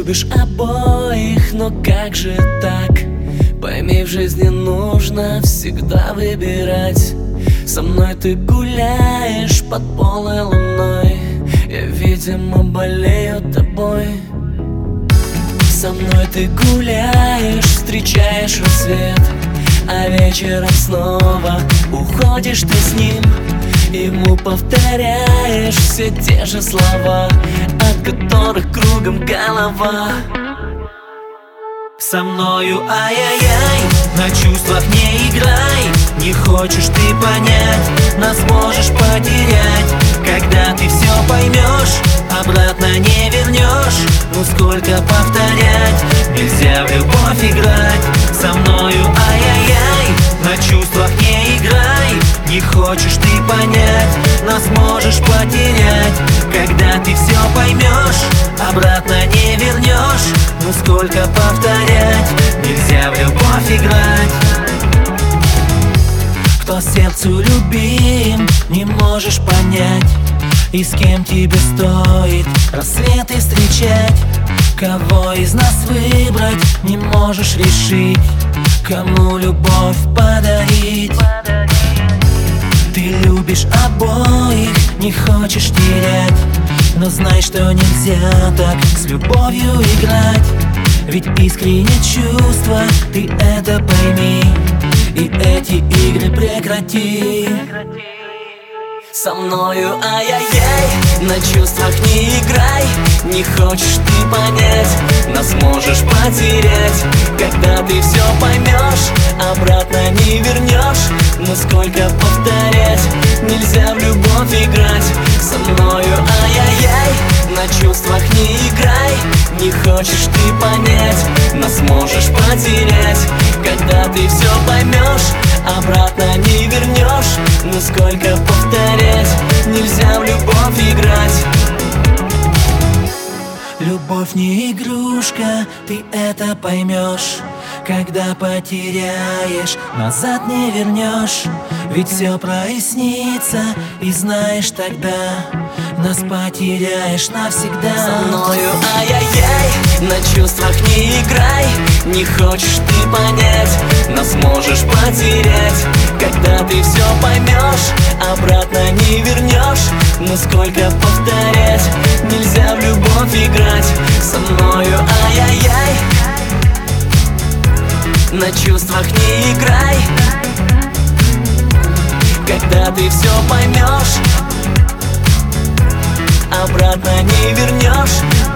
любишь обоих, но как же так? Пойми, в жизни нужно всегда выбирать. Со мной ты гуляешь под полной луной, я, видимо, болею тобой. Со мной ты гуляешь, встречаешь рассвет, а вечером снова уходишь ты с ним. Ему повторяешь все те же слова, от которых кругом голова. Со мною ай-яй-яй, на чувствах не играй. Не хочешь ты понять, нас можешь потерять. Когда ты все поймешь, обратно не вернешь. Ну сколько повторять, нельзя в любовь играть. Со мною ай-яй-яй, на чувствах не играй. Не хочешь ты понять, нас можешь потерять. Когда ты все поймешь, обратно не вернешь. Ну сколько повторять, нельзя в любовь играть. Кто сердцу любим, не можешь понять. И с кем тебе стоит рассветы встречать. Кого из нас выбрать, не можешь решить. Кому любовь подарить. Ты любишь обоих, не хочешь терять. Но знай, что нельзя так с любовью играть. Ведь искренние чувства, ты это пойми, и эти игры прекрати. Со мною ай-яй-яй, на чувствах не играй. Не хочешь ты понять, нас можешь потерять. Когда ты все поймешь, обратно не вернешь. Но сколько повторять, нельзя в любовь играть. Со мною ай-яй-яй, на чувствах не играй. Не хочешь ты понять, нас можешь потерять. Когда ты все поймешь, обратно не вернешь. Но сколько повторять, нельзя в любовь играть. Любовь не игрушка, ты это поймешь. Когда потеряешь, назад не вернешь. Ведь все прояснится, и знаешь тогда, нас потеряешь навсегда. Со мною ай-яй-яй, на чувствах не играй. Не хочешь ты понять, нас можешь потерять. Когда ты все поймешь, обратно не вернешь. Но сколько повторять, нельзя в любовь играть. Со мною ай-яй-яй, на чувствах не играй. Когда ты все поймешь, обратно не вернешь.